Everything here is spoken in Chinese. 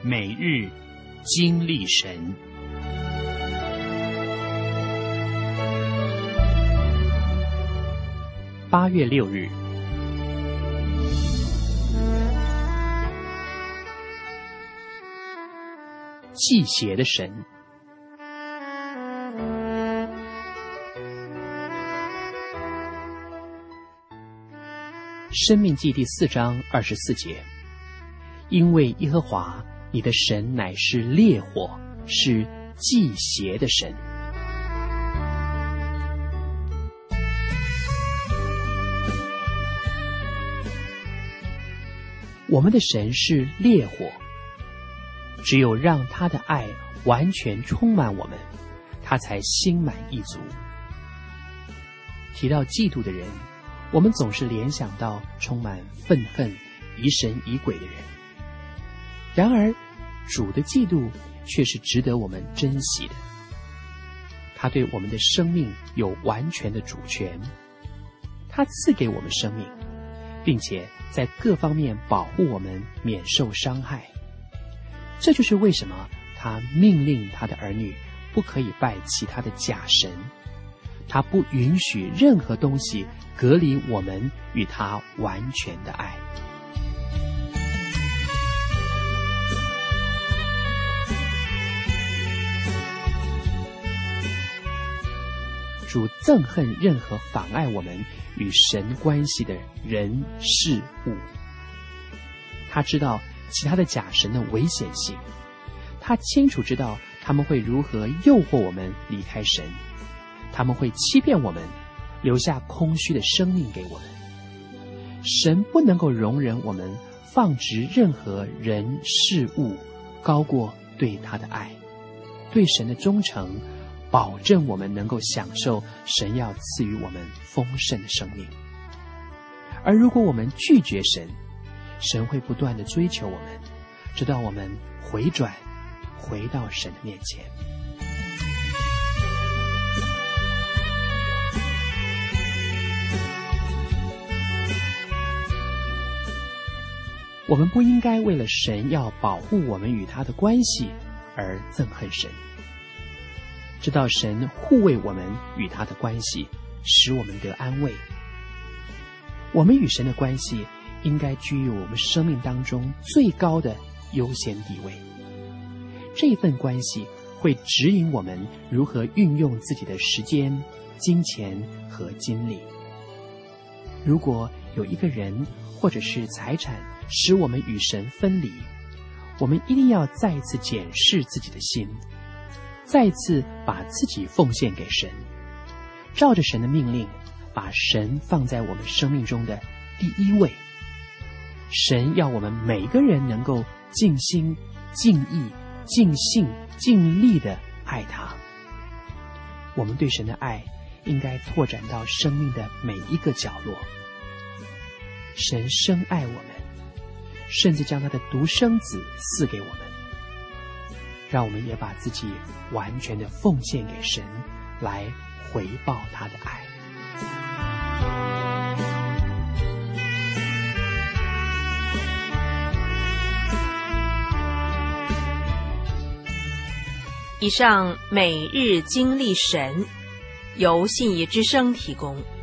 每日经历神。8月6日，祭邪的神。申命记第4章24节，因为耶和华你的神乃是烈火，是祭邪的神。我们的神是烈火，只有让他的爱完全充满我们，他才心满意足。提到嫉妒的人，我们总是联想到充满愤恨、疑神疑鬼的人。然而，主的嫉妒却是值得我们珍惜的。他对我们的生命有完全的主权，他赐给我们生命，并且在各方面保护我们免受伤害。这就是为什么他命令他的儿女不可以拜其他的假神，他不允许任何东西隔离我们与他完全的爱。主憎恨任何妨碍我们与神关系的人事物。他知道其他的假神的危险性，他清楚知道他们会如何诱惑我们离开神，他们会欺骗我们，留下空虚的生命给我们。神不能够容忍我们放置任何人事物高过对他的爱，对神的忠诚，保证我们能够享受神要赐予我们丰盛的生命。而如果我们拒绝神，神会不断地追求我们，直到我们回转，回到神的面前。我们不应该为了神要保护我们与他的关系而憎恨神。知道神护卫我们与他的关系，使我们得安慰。我们与神的关系应该居于我们生命当中最高的优先地位。这份关系会指引我们如何运用自己的时间、金钱和精力。如果有一个人或者是财产使我们与神分离，我们一定要再一次检视自己的心，再一次把自己奉献给神，照着神的命令，把神放在我们生命中的第一位。神要我们每个人能够尽心、尽意、尽性、尽力地爱他。我们对神的爱应该拓展到生命的每一个角落。神深爱我们，甚至将他的独生子赐给我们。让我们也把自己完全的奉献给神，来回报他的爱。 以上每日经历神，由信义之声提供。